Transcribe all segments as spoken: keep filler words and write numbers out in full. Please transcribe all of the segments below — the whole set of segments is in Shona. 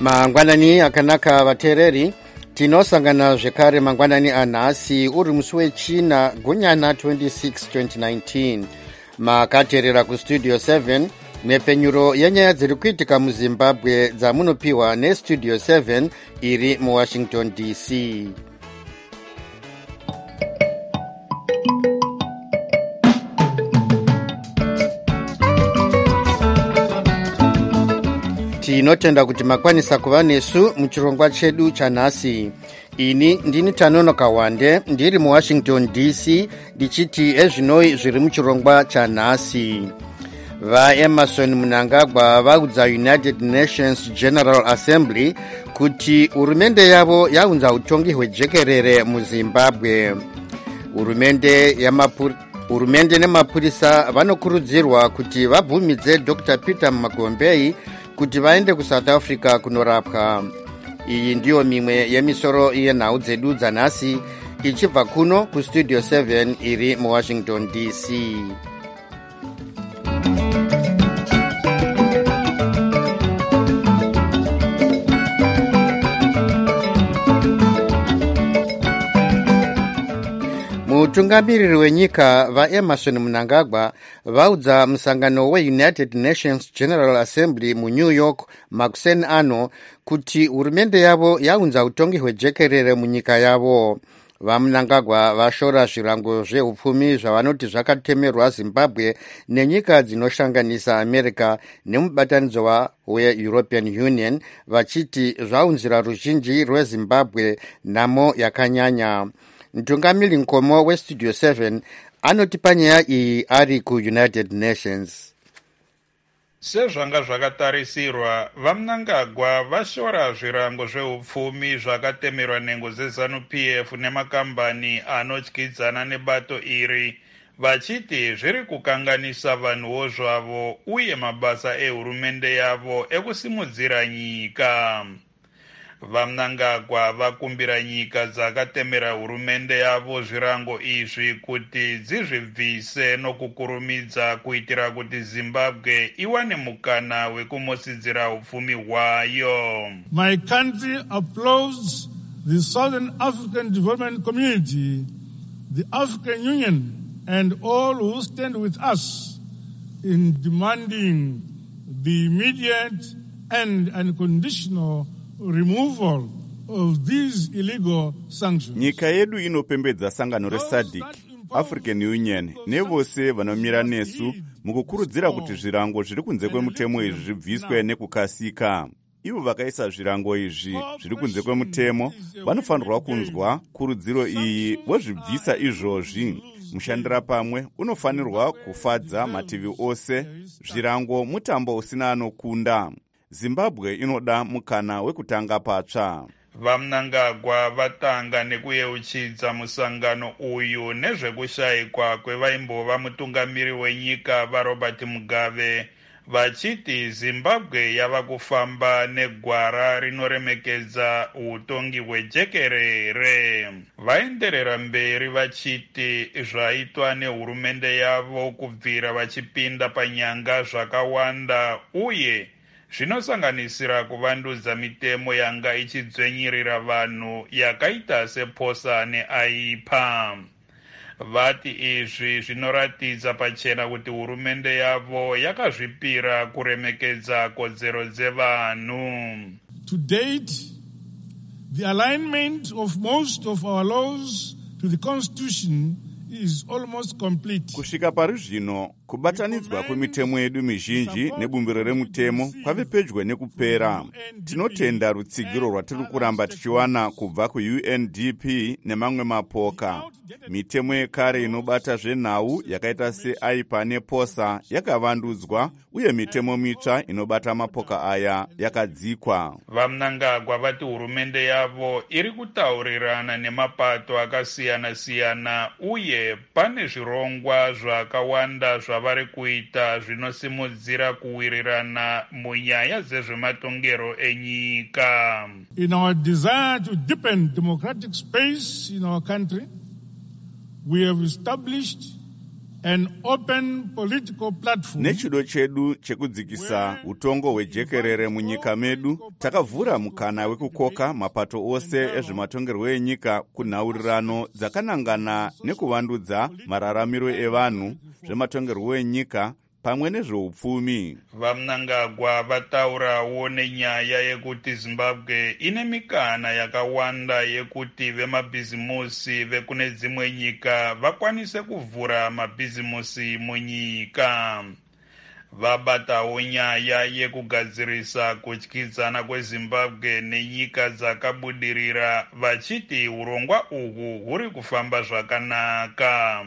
Mangwanani akanaka vatereri, tinosangana zvekare mangwanani anhasi uri musi wechina gunyana twenty-six twenty nineteen. Makateerera kustudio seven nepfenyuro yenyaya dziri kuitika muzimbabwe dzamunopiwa nestudio seven iri muwashington D C. Tinotenda kuti makwanisa kuva nesu muchirongwa chedu chanhasi. Ini ndini Tanonoka Wande ndiri muwashington D C ndichiti ezvinoi zviri muchirongwa chanhasi. VaEmerson Mnangagwa vaudza United Nations General Assembly kuti hurumende yavo yaunza utongi hwejekerere muZimbabwe. Hurumende yamapuri hurumende nemapurisa vanokurudzirwa kuti vabvumidze Doctor Peter Magombei kuti vaende kuSouth Africa kunorapwa. Iyi ndiyo mimwe yemisoro yenhau dzedu dzanhasi ichibva kuno kustudio seven iri muwashington D C. Mutungamiriri wenyika vaEmerson Mnangagwa vaudza musangano weUnited Nations General Assembly muNew York makuseni ano kuti hurumende yavo yaunza utongi hwejekerere munyika yavo. VaMnangagwa vashora zvirango zveupfumi zvavanoti zvakatemerwa Zimbabwe nenyika dzinoshanganisa America nemubatanidzwa weEuropean Union vachiti zvaunzira ruzhinji rweZimbabwe nhamo yakanyanya. Mtungamiri Nkomo westudio seven anoti panyaya iyi ari kuUnited Nations. Sezvanga zvakatarisirwa, vaMnangagwa vashora zvirango zveupfumi zvakatemerwa nhengo dzeZanu-P F nemakambani anotyidzana nebato iri, vachiti zviri kukanganisa vanhuwo zvavo uye mabasa ehurumende yavo ekusimudzira nyika. VaMnangagwa vakumbira nyika dzakatemera hurumende yavo zvirango izvi kuti dzizvibvise nokukurumidza kuitira kuti Zimbabwe iwane mukana wekumosidzira upfumi hwayo. My country applauds the Southern African Development Community, the African Union, and all who stand with us in demanding the immediate and unconditional removal of these illegal sanctions. Nyika yedu inopembedza sangano reSADC, African Union nevose vanomira nesu mukukurudzira kuti zvirango zviri kunze kwemutemo izvi zvibviswe nekukasika. Ivo vakaisa zvirango izvi zviri kunze kwemutemo vanofanirwa kunzwa kurudziro iyi wozvibvisa izvozvi. Mushandira pamwe unofanirwa kufadza mativi ose. Zvirango mutambo usina anokunda. Zimbabwe inoda mukana wekutanga patsva. VaMnangagwa vatanga nekuyeuchidza musangano uyu nezvekushayikwa kwevaimbova mutungamiri wenyika vaRobert Mugabe, vachiti Zimbabwe yava kufamba negwara rinoremekedza utongi hwejekerere. Vaenderera mberi vachiti zvaitwa nehurumende yavo kubvira vachipinda panyanga zvakawanda uye zvinosanganisira kuvandudza mitemo yanga ichidzvenyirira vanhu yakaita seposa neaipa. Vati izvi zvinoratidza pachena kuti hurumende yavo yakazvipira kuremekedza kodzero dzevanhu. To date, the alignment of most of our laws to the Constitution is almost complete. Kusvika pari zvino kubatanidzwa kwemitemo yedu mizhinji nebumbiro remutemo kwave pedyo nekupera. Tinotenda rutsigiro rwatiri kuramba tichiwana kubva kuU N D P nemamwe mapoka. Mitemo yekare inobata zvenhau yakaita seaipa neposa yakavandudzwa uye mitemo mitsva inobata mapoka aya yakadzikwa. VaMnangagwa vati hurumende yavo iri kutaurirana nemapato akasiyana-siyana uye pane zvirongwa zvakawanda zvavari kuita zvinosimudzira kuwirirana munyaya dzezvematongero enyika. In our desire to deepen democratic space in our country, we have established an open political platform. Nechido chedu chekudzikisa utongo hwejekerere munyika medu, takavhura mukana wekukoka mapato ose ezvematongerwo enyika kunhaurirano dzakanangana nekuvandudza mararamiro evanhu, zvematongerwo enyika pamwe nezveupfumi. Vamnangagwa vataurawo nenyaya yekuti Zimbabwe ine mikana yakawanda yekuti vemabhizimusi vekune dzimwe nyika vakwanise kuvhura mabhizimusi munyika. Vabatawo nyaya yekugadzirisa kutyidzana kweZimbabwe nenyika dzakabudirira, vachiti urongwa uhu huri kufamba zvakanaka.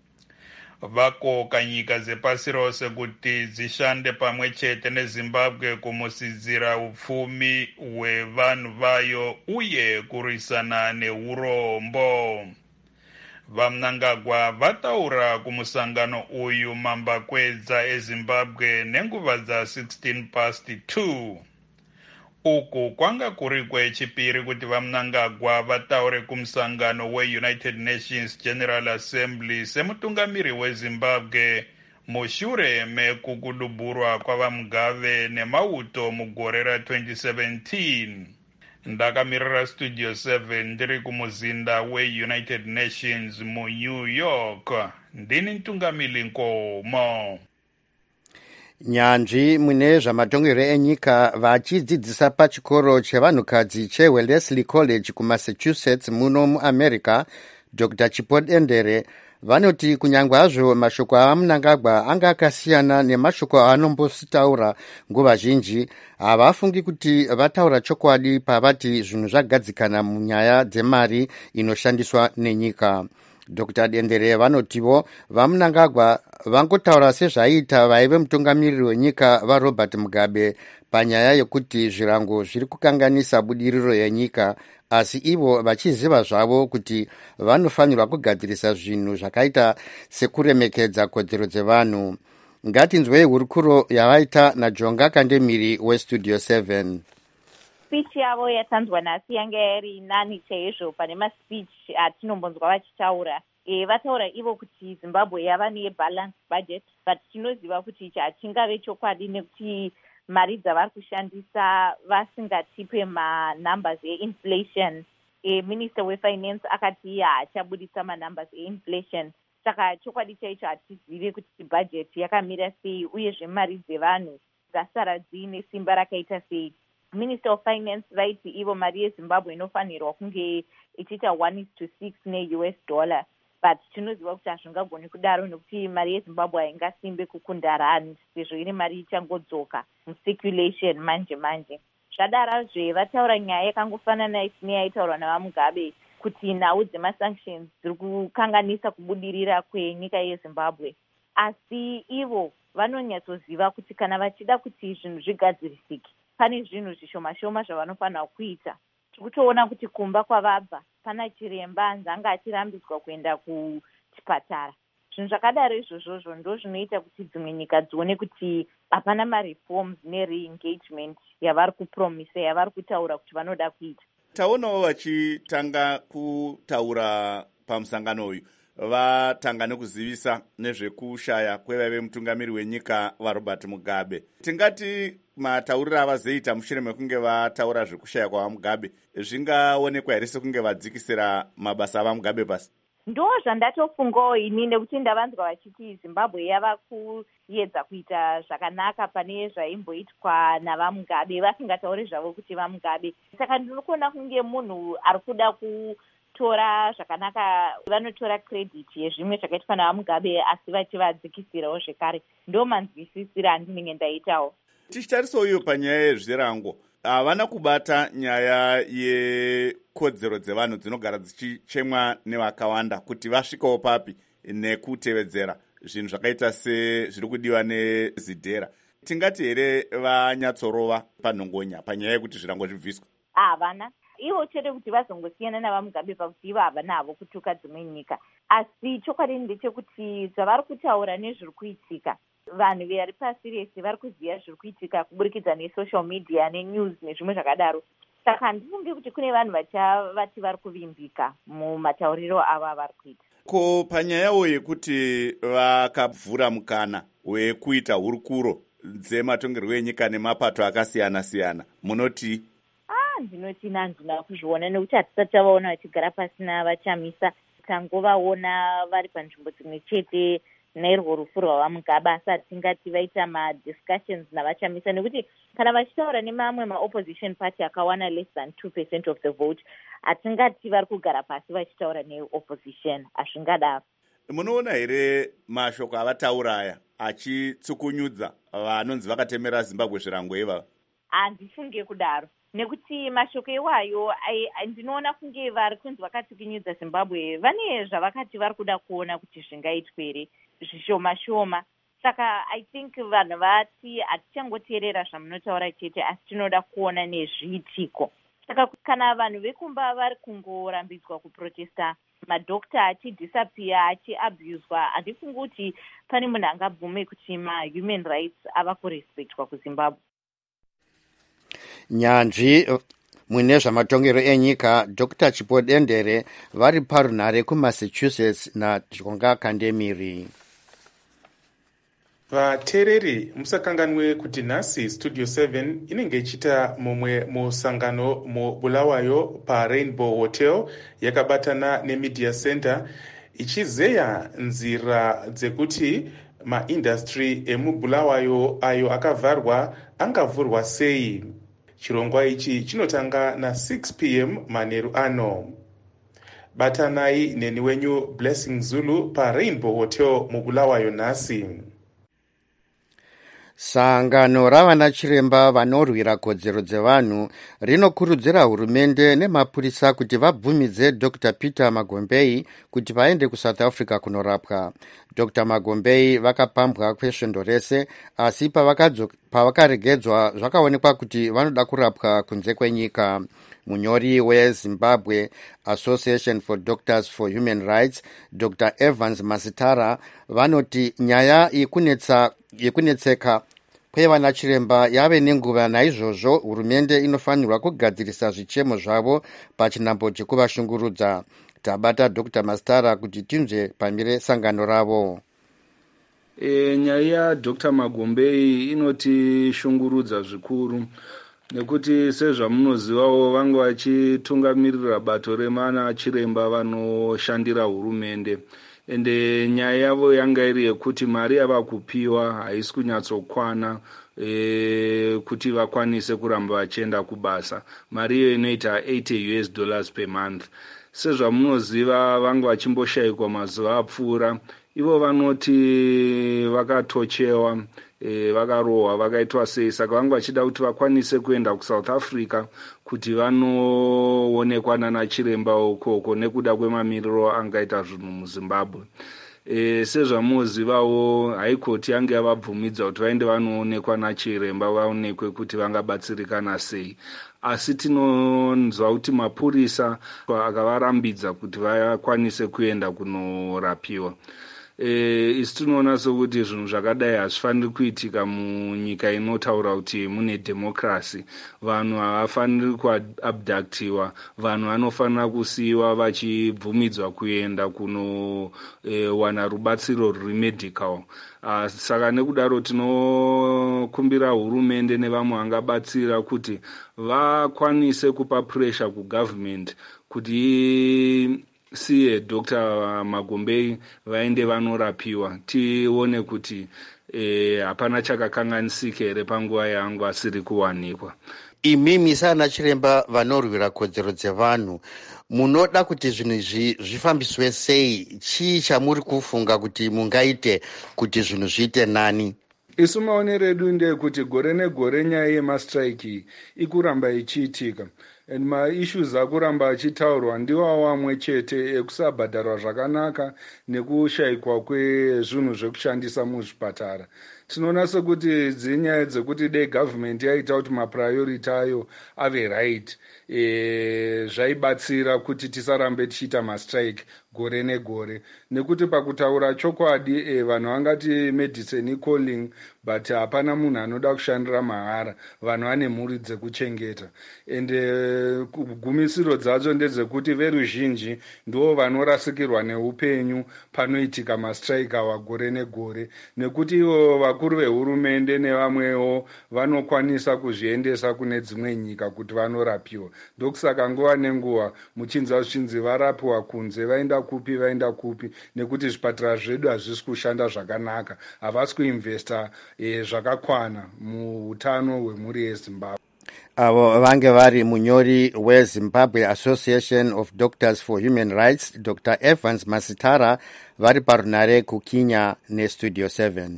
Vakoka nyika dzepasi rose kuti dzishande pamwe chete neZimbabwe kumusidzira upfumi hwevanhu vayo uye kurwisana neurombo. Vamnangagwa vataura kumusangano uyu mambakwedza eZimbabwe nenguva dza sixteen past two. Uku kwanga kuri kwechipiri kuti Vamnangagwa vataure kumusangano we-United Nations General Assembly semutungamiri weZimbabwe mushure mekukuduburwa kwavaMugabe nemauto mugore ra twenty seventeen. Ndakamirira Studio seven ndiri kumuzinda we-United Nations muNew York. Ndini mtungamiri Nkomo. Nyanzvi mune zvamatongerwo enyika vachidzidzisa pachikoro chevanhukadzi cheWellesley College kuMassachusetts muno muAmerica, Doctor Chipodendere, vanoti kunyangwe hazvo mashoko aMnangagwa anga akasiyana nemashoko aanombositaura nguva zhinji, havafungi kuti vataura chokwadi pavati zvinhu zvagadzikana munyaya dzemari inoshandiswa nenyika. Doctor Dendere vanotivo vaMnangagwa vangotaura sezvaita vaive mutungamiriri wenyika vaRobert Mugabe panyaya yekuti zvirango zviri kukanganisa budiriro yenyika, asi ivo vachiziva zvavo kuti vanofanirwa kugadzirisa zvinhu zvakaita sekuremekedza kodzero dzevanhu. Ngatinzwei hurukuro yavaita naJonga Kandemiri weStudio seven. Speech yavo yatanzwa nhasi yanga iri nani chaizvo pane maspeech atinombonzwa vachitaura. E, vataura ivo kuti Zimbabwe yava nebalanced budget, but tinoziva kuti ichi hachingave chokwadi nekuti mari dzavari kushandisa vasingatipe manumbers einflation. E, Minister weFinance akati haachabudisa manumbers einflation. Saka chokwadi chaicho hatizive kuti budget yakamira sei uyezve mari dzevanhu dzasara dziine simba rakaita sei. Minister of Finance vaiti ivo mari yeZimbabwe inofanirwa kunge ichiita one is to six ne-U S dollar, but tinoziva kuti hazvingagoni kudaro nekuti mari yeZimbabwe haingasimbe kukunda rand sezvo iri mari ichangodzoka mucirculation manje manje. Zvadarazve vataura nyaya yakangofanana neyaitaurwa navaMugabe kuti nhau dzemasanctions dziri kukanganisa kubudirira kwenyika yeZimbabwe, asi ivo vanonyatsoziva kuti kana vachida kuti zvinhu zvigadzirisike pane zvinhu zvishoma shoma zvavanofanira kuita. Tikutoona kuti kumba kwavabva pana chiremba nzanga achirambidzwa kuenda kuchipatara. Zvinhu zvakadaro izvozvozvo ndo zvinoita kuti dzimwe nyika dzione kuti hapana mareforms nereengagement yavari kupromisa, yavari kutaura kuti vanoda kuita. Taonawo vachitanga kutaura pamusangano uyu vatanga nekuzivisa nezvekushaya kwevaive mutungamiri wenyika vaRobert Mugabe. Tingati matauriro avazoita mushure mekunge vataura zvekushaya kwavaMugabe zvingaonekwa here sekunge vadzikisira mabasa avaMugabe pasi? Ndo zvandatofungawo ini nekuti ndavanzwa vachiti Zimbabwe yava kuedza kuita zvakanaka pane zvaimboitwa navaMugabe, vasingatauri zvavo kuti vaMugabe. Saka ndinokuona kunge munhu ari kuda kutora zvakanaka, vanotora credit yezvimwe zvakaitwa navaMugabe asi vachivadzikisirawo zvekare. Ndo manzwisisiro andinenge ndaitawo. Tichitarisawo iyo panyaya yezvirango, havana kubata nyaya yekodzero dzevanhu dzinogara dzichichemwa nevakawanda kuti vasvikawo papi nekutevedzera zvinhu zvakaita sezviri kudiwa nezidhera. Tingati here vanyatsorova panhongonya panyaya yekuti zvirango zvibviswa? Havana. Ivo chete kuti vazongosiyana navaMugabe pakuti ivo havana havo kutuka dzimwe nyika, asi chokwadi ndechekuti zvavari kutaura nezviri kuitika, vanhu vari pasi rese vari kuziva zviri kuitika kuburikidza nesocial media nenews nezvimwe zvakadaro. Saka ndifunge kuti kune vanhu vachavati vari kuvimbika mumatauriro ava vari kuita. Ko panyayawo yekuti vakavhura mukana wekuita hurukuro dzematongerwo enyika nemapato akasiyana-siyana, munoti? Ah, ndinoti handina kuzviona nekuti hatisati tavaona vachigara pasina vachamisa. Tangovaona vari panzvimbo dzimwe chete nairwo rufu rwavamugaba, asi hatingati vaita madiscussions navachamisa, nekuti kana vachitaura nemamwe maopposition party akawana less than two percent of the vote, hatingati vari kugara pasi vachitaura neopposition. Hazvingadaro. Munoona here mashoko avataura aya achitsukunyudza vanonzi vakatemera Zimbabwe zvirango ivava? Handifunge kudaro, nekuti mashoko iwayo ndinoona kunge vari kunzi vakatsukunyudza Zimbabwe vane zvavakati vari kuda kuona kuti zvingaitwe here zvishoma shoma. Saka I think vanhu vati hatichangoteerera zvamunotaura chete, asi tinoda kuona nezviitiko. Saka kana vanhu vekumba vari kungorambidzwa kuprotesta, madhokta achidisappear achiabuswa, handifungi kuti pane munhu angabvume kuti ma-human rights ava kurespectwa kuZimbabwe. Nyanzvi mune zvamatongero enyika Doctor Chipodendere vari parunhare kuMassachusetts naJonga Kandemiri. Vateereri, musakanganwe kuti nhasi Studio seven inenge ichita mumwe musangano muBulawayo paRainbow Hotel yakabatana neMedia Center ichizeya nzira dzekuti maindastry emuBulawayo ayo akavharwa angavhurwa sei. Chirongwa ichi chinotanga na six p m manheru ano. Batanai neni wenyu Blessing Zulu paRainbow Hotel muBulawayo nhasi. Sangano ravana chiremba vanorwira kodzero dzevanhu rinokurudzira hurumende nemapurisa kuti vabvumidze Doctor Peter Magombei kuti vaende kuSouth Africa kunorapwa. Doctor Magombei vakapambwa kwesvondo rese, asi pavakaregedzwa zvakaonekwa kuti vanoda kurapwa kunze kwenyika. Munyori weZimbabwe Association for Doctors for Human Rights, Doctor Evans Masitara, vanoti nyaya yekunetsa yekunetseka kwevana chiremba yave nenguva, naizvozvo hurumende inofanirwa kugadzirisa zvichemo zvavo pachinambo chekuvashungurudza. Tabata Doctor Masitara kuti tinzwe pamire sangano ravo. E, nyaya yaDoctor Magombei inotishungurudza zvikuru, nekuti sezvamunozivawo vanga vachitungamirira bato remana chiremba vanoshandira hurumende. Ende nyaya yavo yanga iri yekuti mari yava kupiwa haisi kunyatsokwana e, kuti vakwanise kuramba vachienda kubasa. Mari iyo inoita eighty U S dollars per month. Sezvamunoziva vanga vachimboshayikwa mazuva apfuura. Ivo vanoti vakatochewa, e, vakarohwa, vakaitwa sei. Saka vanga vachida kuti vakwanise kuenda kuSouth Africa kuti vanoonekwa nana chiremba ukoko nekuda kwemamiriro angaita zvinhu muZimbabwe. E, sezvamunozivawo haikoti yange yavabvumidza kuti vaende vanoonekwa nachiremba vaonekwe kuti vangabatsirikana sei. Asi tinonzwa kuti mapurisa akavarambidza kuti vakwanise kuenda kunorapiwa. E, isi tinoona sokuti zvinhu zvakadai hazvifaniri kuitika munyika inotaura kuti mune democracy. Vanhu havafaniri kuabductiwa, vanhu vanofanira kusiyiwa vachibvumidzwa kuenda kunowana e, rubatsiro rwuri medical. Uh, saka nekudaro tinokumbira hurumende nevamwe vangabatsira kuti vakwanise kupa pressure kugovernment kuti siye Doctor Magombei vaende vanorapiwa, tione kuti hapana e, chakakanganisika here panguva yangu asiri kuwanikwa. Imimi sana chiremba vanorwira kodzero dzevanhu, munoda kuti zvinhu izvi zvifambiswe sei? Chii chamuri kufunga kuti mungaite kuti zvinhu zviite nani? Isu maonero edu ndeyekuti gore negore nyaya yemastrike ikuramba ichiitika. And ma-issues akuramba achitaurwa ndiwo amwe chete ekusabhadharwa zvakanaka nekushayikwa kwezvinhu zvekushandisa muzvipatara. tinoona sekuti dzinyaya dzekuti dei government yaita kuti mapriority ayo ave right e, zvaibatsira kuti tisarambe tichiita mastrike gore negore, nekuti pakutaura chokwadi e, vanhu vangati medicine calling but hapana munhu anoda kushandira mahara, vanhu vane mhuri dzekuchengeta. Ende gumisiro dzacho ndedzekuti veruzhinji ndo vanorasikirwa neupenyu panoitika mastrike awa gore negore, nekuti ivo vakuru vehurumende nevamwewo vanokwanisa kuzviendesa kune dzimwe nyika kuti vanorapiwa. Ndokusaka nguva nenguva muchinzwa zvichinzi varapiwa kunze, vaenda kupi vaenda kupi, nekuti zvipatara zvedu hazvisi kushanda zvakanaka, havasi kuinvesta e, zvakakwana muutano hwemhuri yeZimbabwe. Avo vange vari munyori weZimbabwe Association of Doctors for Human Rights Doctor Evans Masitara vari parunare kukinya nestudio seven.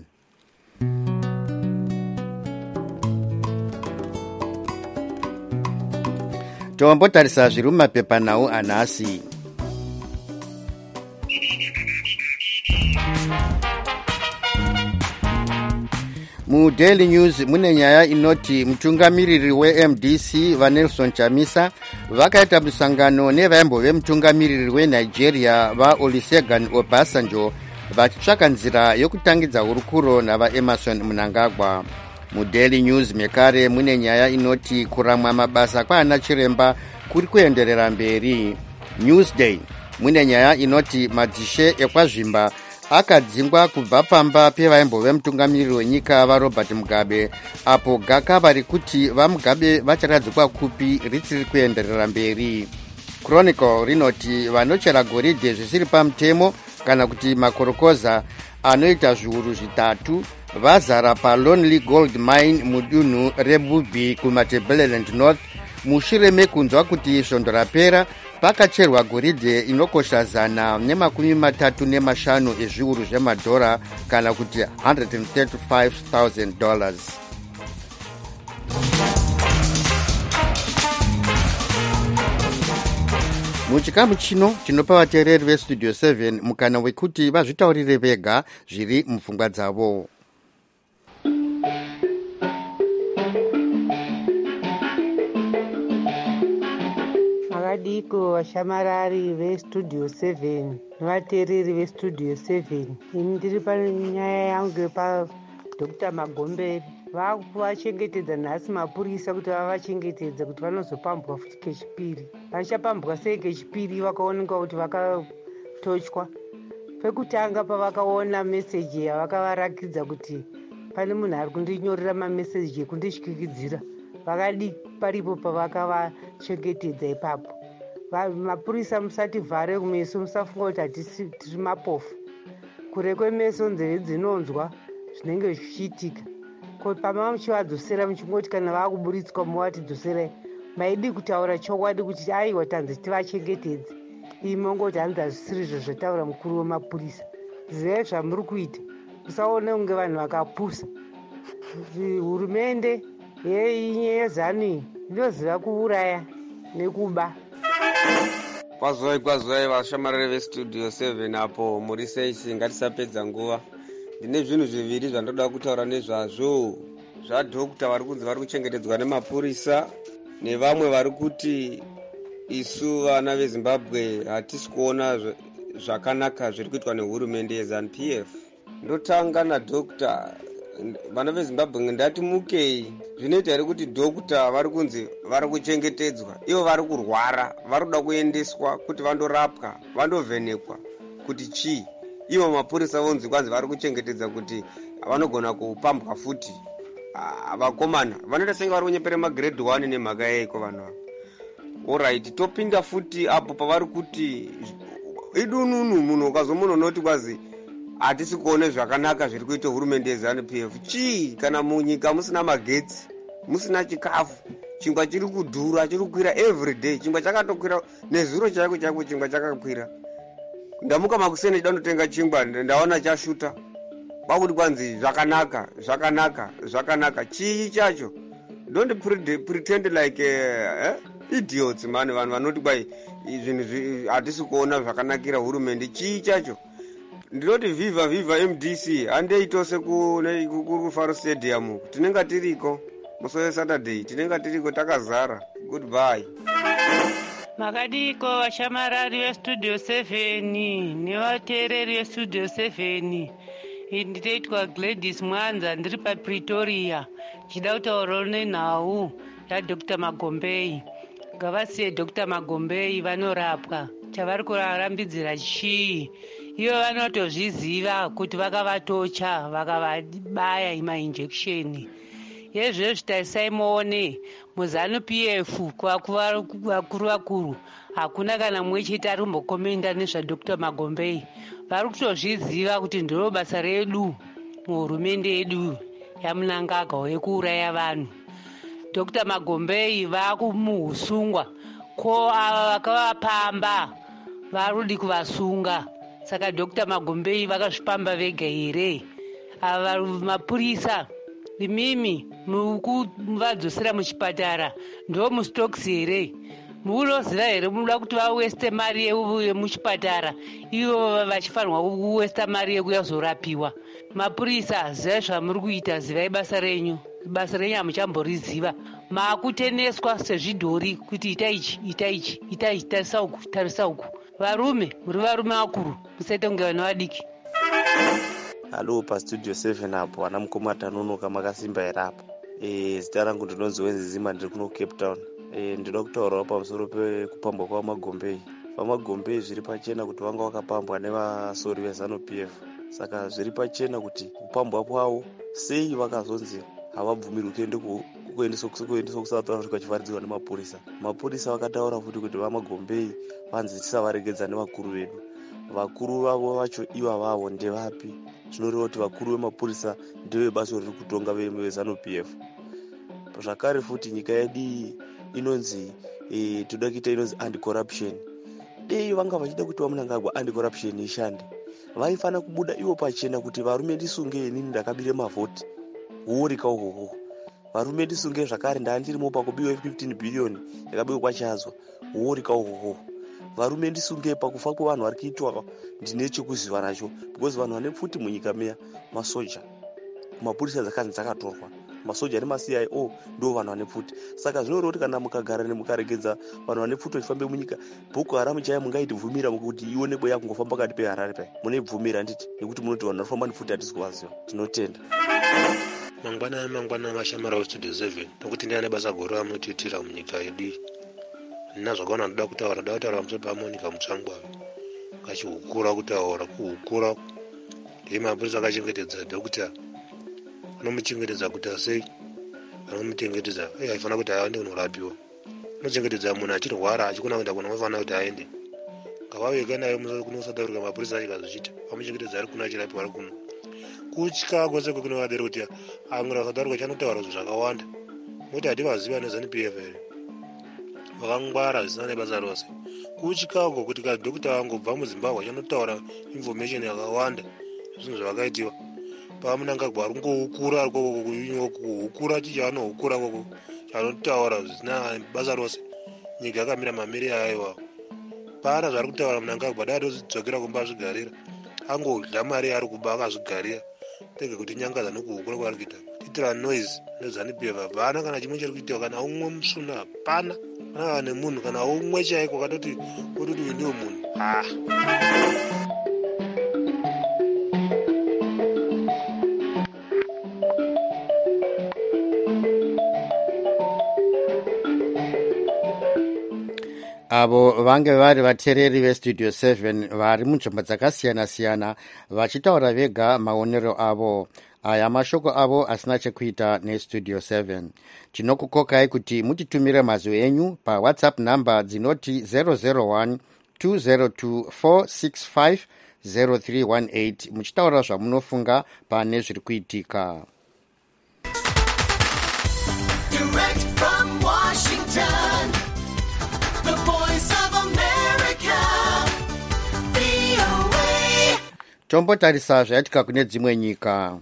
Tombotarisa zviri mumapepanhau anhasi. MuDaily News mune nyaya inoti mutungamiriri weM D C vaNelson Chamisa vakaita musangano nevaimbove mutungamiriri weNigeria vaOlusegun Obasanjo vachitsvaka nzira yokutangidza hurukuro navaEmerson Mnangagwa. MuDaily News mekare mune nyaya inoti kuramwa mabasa kwaana Chiremba kuri kuenderera mberi. Newsday mune nyaya inoti madzishe ekwazvimba akadzingwa kubva pamba pevaimbove mutungamiriri wenyika vaRobert Mugabe, apo gakava rikuti vaMugabe vacharadzikwa kupi richiri kuenderera mberi. Chronicle rinoti vanochera goridhe zvisiri pamutemo kana kuti makorokoza anoita zviuru zvitatu vazara paLonely Gold Mine mudunhu reBubi kumaTebeleland North mushure mekunzwa kuti svondo rapera pakacherwa goridhe inokosha zana nemakumi matatu nemashanu ezviuru zvemadhora kana kuti one hundred thirty-five thousand dollars. Muchikamu chino chinopa vateereri vestudio seven mukana wekuti vazvitaurire vega zviri mupfungwa dzavo. Vakadiko vashamarari vestudio seven nevateereri vestudio seven, ini ndiri panyaya yangu yepa Doctor Magombe vakuvachengetedza nhasi mapurisa kuti vavachengetedze kuti vanozopambwa futi kechipiri. Vachapambwa sei kechipiri? Vakaonekwa kuti vakatochwa. Pekutanga pavakaona meseji yavakavarakidza kuti pane munhu ari kundinyorera mameseji ekundishikikidzira, vakadi paripo pavakavachengetedza ipapo. Mapurisa musativhare kumeso, musafunga kuti hatisi tiri mapofu. Kure kwemeso nzeve dzinonzwa zvinenge zvichiitika. Pama muchivadzosera muchingoti kana vakuburitswa muvatidzoserai, maidi kutaura chokwadi kuti aiwa tanzi tivachengetedze. Imongoti hanzi hazvisirizvo zvataura mukuru wemapurisa. Zivai zvamuri kuita, musaone kunge vanhu vakapusa. Hurumende yezanu inoziva kuuraya nekuba. Kwazoi kwazoi vashamarari vestudio seven apo muri seisi, ngatisapedza nguva. Ndine zvinhu zviviri zvandoda kutaura nezvazvo. Zvadhokta vari kunzi vari kuchengetedzwa nemapurisa nevamwe vari kuti isu vana veZimbabwe hatisi kuona zvakanaka zviri kuitwa nehurumende yeZanu P F. Ndotanga nadhokta, vana veZimbabwe ndati mukei. Zvinoita here kuti dhokta vari kunzi vari kuchengetedzwa, ivo vari kurwara, vari kuda kuendeswa kuti vandorapwa, vandovhenekwa kuti chii. Ivo mapurisa vonzi kwanzi vari kuchengetedza kuti vanogona kupambwa futi. Vakomana vanoita senge vari kunyepera magrade one nemhaka yeiko vanhu ava. Alright, topinda futi apo pavari kuti idununu munhu ukazomunonoti kwazi hatisi kuone zvakanaka zviri kuita hurumende yeZanu P F. Chii kana munyika musina magetsi, musina chikafu, chingwa chiri kudhura, chiri kukwira every day, chingwa chakatokwira nezuro chaiko chaiko, chingwa chakakwira. Ndamuka makuseni ndandotenga chingwa ndaona chashuta. Kwakuti kwanzi zvakanaka, zvakanaka, zvakanaka. Chii chacho? Don't pretend like uh, eh? idiots man, vanhu vanoti kwai zvinhu hatisi kuona zvakanakira hurumende. Chii chacho? ndinoti viva viva M D C handeitose kufaro stadium tinenge tiriko musoye Saturday tinenge tiriko takazara. Goodbye. Makadiko vashamarari vestudio seven nevateereri vestudio seven. Ndinoitwa Gladys Mwanza ndiri paPretoria. Chida kutaura nenhau yaDr Magombei. Ngavasiye Dr Magombei vanorapwa. Chavari kurambidzira chii? Ivo vanotozviziva kuti vakavatocha vakavabaya imainjekisheni. Yezvezvo taisai muone muzanu P F kuvakuru vakuru hakuna kana mumwe chete ari kumbokomenda nezvaDr Magombei. Vari kutozviziva kuti ndiro basa redu muhurumende yedu yamunangagwa yekuuraya vanhu. Dr Magombei vakumuusungwa ko ava vakavapamba varudi kuvasunga. Saka Dr Magombei vakazvipamba vega here? Ava mapurisa imimi mukuvadzosera muchipatara ndo mustocks here? Munoziva here munoda kuti vaweste mari yemuchipatara ivo vachifanirwa kuwesta mari yekuyazorapiwa? Mapurisa zivai zvamuri kuita, zivai basa renyu. Basa renyu hamuchamboriziva. Makuteneswa sezvidhori kuti ita ichi ita ichi ita ichi tarisa uku tarisa uku. Varume muri varume vakuru musaite kunge vana vadiki. Halo pastudio seven apo ana mukoma tanonoka makasimba here apo. Eh zita rangu ndinonzi Wenzima ndiri kuno Cape Town. Eh ndinoda kutaurawo pamusoro pekupambwa kwaMagombei. VaMagombei zviri pachena kuti vanga vakapambwa nevasori veZanu P F. Saka zviri pachena kuti kupambwa kwavo sei vakazonzi havabvumirwi kuende kuendeswa kuSouth Africa chivharidzirwa nemapurisa. Mapurisa vakataura futi kuti vaMagombei vanzi tisavaregedza nevakuru vedu. Vakuru vavo vacho iva vavo ndevapi? Zvinoreva kuti vakuru vemapurisa ndevebasa riri kutonga veZanu P F. Zvakare futi nyika yedu inonzi e, toda kuita inonzi anti-corruption. Dei vanga vachida kuti vamunangagwa anti-corruption ishande, vaifana kubuda ivo pachena kuti varume ndisunge inini ndakabire mavhoti uorika uhoho. Varume ndisunge zvakare ndandirimo pakubiwa fifteen billion yakabiwa kwachazwa uorika uhoho. Varume ndisunge pakufa kwevanhu vari kuitwa ndine chekuziva nacho, because vanhu vane pfuti munyika meya masoja. Mapurisa dzakanzi dzakatorwa masoja nemasi I O ndo vanhu vane pfuti. Saka zvinoreva kuti kana mukagara nemukaregedza vanhu vane pfuti vachifambe munyika, Boko Haram chaiyo mungaitibvumira kuti ionekwe yakungofamba pakati peHarare pai? Munoibvumira nditi? Nekuti munoti vanhu vanofamba nepfuti hatisi kuvaziva. Tinotenda. Mangwana mangwana mashamara westudio seven nokuti ndiane basa guru ramunotiitira munyika yedu. Ndina zvakaona ndoda kutaura ndoda kutaura pamusoro paMonica Mutsvangwavi. Kachihukura kutaura kuhukura ndiye mapurisa akachengetedza dhokita anomuchengetedza kuti sei anomuchengetedza uye aifana kuti aende kunorapiwa. Anochengetedza munhu achirwara achikona kuenda kuno anofanira kuti aende. Ngavaveka naye kuno South Africa mapurisa achikazochita amuchengetedza ari kuno achirapiwa ari kuno. Kutya kwese kwekuno vadere kuti amwe South Africa chanotaura zvinhu zvakawanda nokuti hativaziva neZanu P F here. Vakangwara zvisina nebasa rose. Kutyako kuti kadhokita vangobva muZimbabwe chanotaura information yakawanda zvinhu zvavakaitiwa. Pamunangagwa ari kungohukura ari kuhukura chicha anohukura koko chanotaura zvisina basa rose. Nyika yakamira mamiri aiwa. Pana zvari kutaura Mnangagwa dai tozidzokera kumba azvigarira. Angodla mari ari kuba akazvigarira. Tege kuti nyangadza nokuhukura kwaari kuita. Titira noise neZanu P F hapana kana chimwe chiri kuitiwa kana umwe musuna hapana. Kana nemunhu kana umwe chaiko katoti kuti uyu ndiwo munhu. Ah. avo vange vari vateereri vestudio seven vari munzvimbo dzakasiyana-siyana vachitaura vega maonero avo. Aya mashoko avo asina chekuita nestudio seven. Tinokukokai kuti mutitumire mazwi enyu pawhatsapp number dzinoti zero zero one two zero two four six five zero three one eight muchitaura zvamunofunga pane zviri kuitika. Direct from Washington, the voice of America, V O A. Tombotarisa zvaitika kune dzimwe nyika.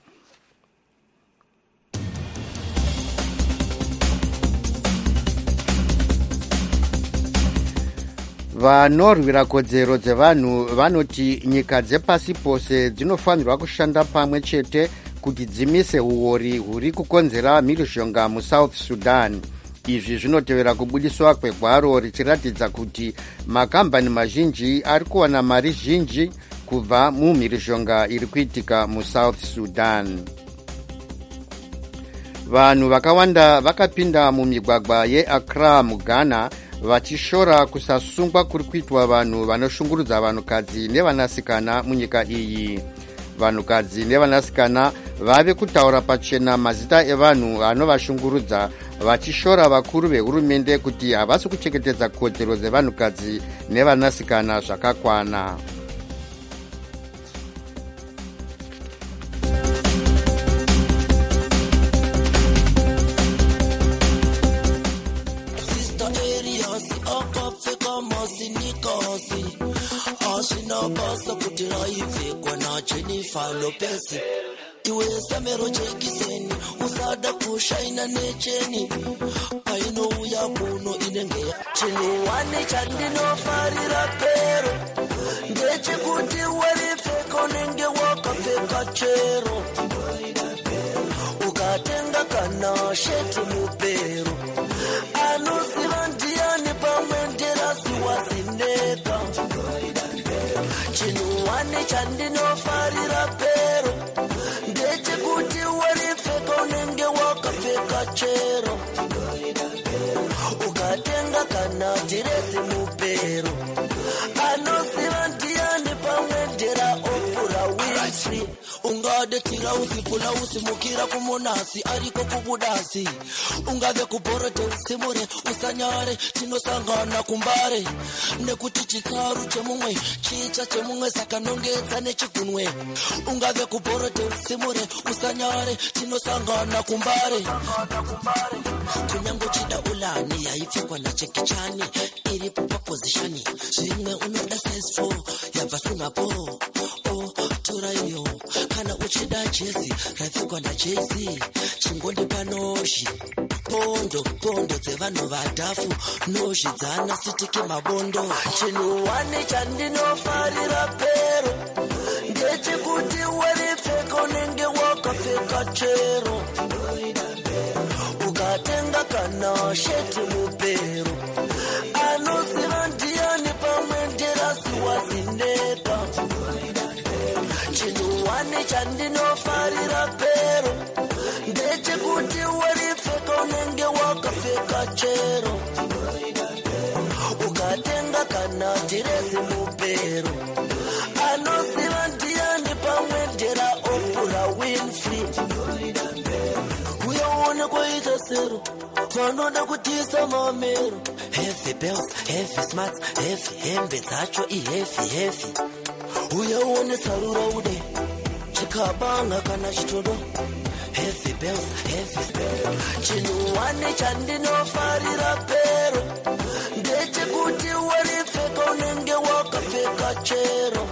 vanorwira kodzero dzevanhu vanoti nyika dzepasi pose dzinofanirwa kushanda pamwe chete kuti dzimise uori huri kukonzera mhirizhonga musouth sudan. Izvi zvinotevera kubudiswa kwegwaro richiratidza kuti makambani mazhinji ari kuwana mari zhinji kubva mumhirizhonga iri kuitika musouth sudan. Vanhu vakawanda vakapinda mumigwagwa yeAccra muGhana vachishora kusasungwa kuri kuitwa vanhu vanoshungurudza vanhukadzi nevanasikana munyika iyi. Vanhukadzi nevanasikana vave kutaura pachena mazita evanhu anovashungurudza, vachishora vakuru vehurumende kuti havasi kuchengetedza kodzero dzevanhukadzi nevanasikana zvakakwana. Basa kutira ivekwa na Jennifer Lopez. Iwe samero jekiseni usada kushaina necheni paino uya kuno inenge chiluwane chandinofarira pero ndechekuti waripfeka nenge wakapfeka chero ukatenga kana sheti mupero anoziva ndiani pamwe nderasi wazineka chiluwane chandinofarira pero ndechekuti waripfeka unenge wakapfeka chero ukatenga kana dhirezi mupero anoziva ndiani pamwe ndera Oprah Winfrey. Ungade tirausi pulausi mukira kumonasi ariko kubudasi ungave kubhorode usimure usanyare tinosangana kumbare nekuti chikaru chemumwe chicha chemumwe sakanongedza nechigunwe ungave kubhorode usimure usanyare tinosangana kumbare kunyango chida ulani yaipfekwa nachekichani iripo paposition zvimwe unoda size four yabva sungapo oh tora iyo kana uchida jezi rapfekwa naJay-Z chingondi panoshi pondo pondo dzevanhu vadhafu nozvidzana sitike mabondo chinuwane chandinofarira pero ndechekuti waripfeka unenge wakapfeka chero ukatenga kana sheti mupero anoziva ndiani pamwe nderasi wazineka chinuwane chandinofarira pero ndechekuti waripfeka unenge wakapfeka chero ukatenga kana dhirezi mupero anoziva ndiani pamwe ndera Oprah Winfrey. Uyaone kwaita sero vanoda kutisa mamero heavy bells heavy smarts heavy hembe dzacho iheavy heavy uyaone sarura ude chikabanga kana chitodo heavy bells heavy chinuwane chandinofarira pero ndechekuti waripfeka unenge wakapfeka chero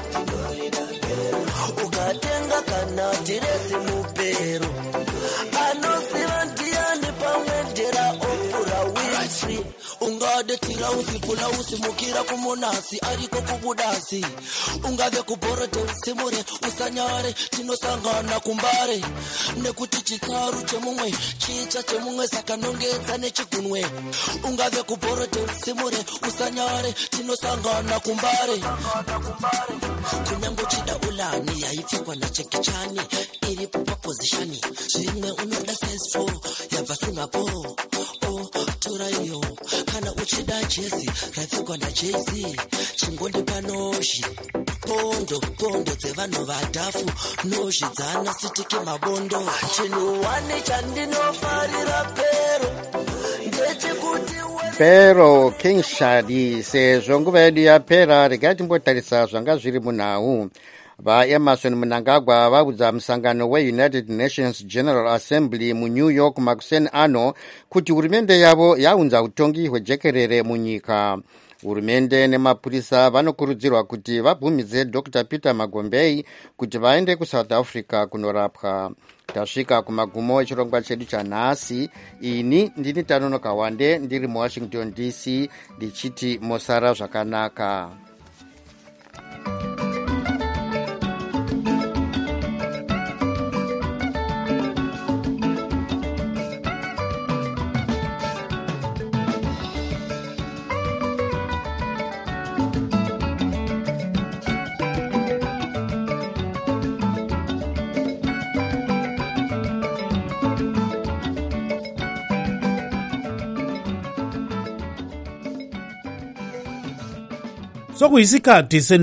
ukatenga kana dhirezi mupero anoziva ndiani pamwe ndera Oprah Winfrey. Ungade tirausi pulausi mukira kumonasi ariko kubudasi ungave kubhorode usimure usanyare tinosangana kumbare nekuti chikaru chemumwe chicha chemumwe sakanongedza nechigunwe ungave kubhorode usimure usanyare tinosangana kumbare kunyango chida ulani yaipfekwa nachekichani iripo paposition zvimwe unoda size four yabva sungapo oh tora iyo kana uchida jezi rapfekwa naJay-Z chingondi panoshi pondo pondo dzevanhu vadhafu nozvidzana sitike mabondo chinuwane chandinofarira pero ndechekuti pero King Shadi. Sezvo nguva yedu yapera, regai timbotarisa zvanga zviri munhau. VaEmerson Mnangagwa vaudza musangano weUnited Nations General Assembly muNew York makuseni ano kuti hurumende yavo yaunza utongi hwejekerere munyika. Hurumende nemapurisa vanokurudzirwa kuti vabvumize Doctor Peter Magombei kuti vaende kuSouth Africa kunorapwa. Tasvika kumagumo echirongwa chedu chanhasi. Ini ndini Tanonoka Wande ndiri muWashington D C ndichiti mosara zvakanaka. Sokuyisikhathi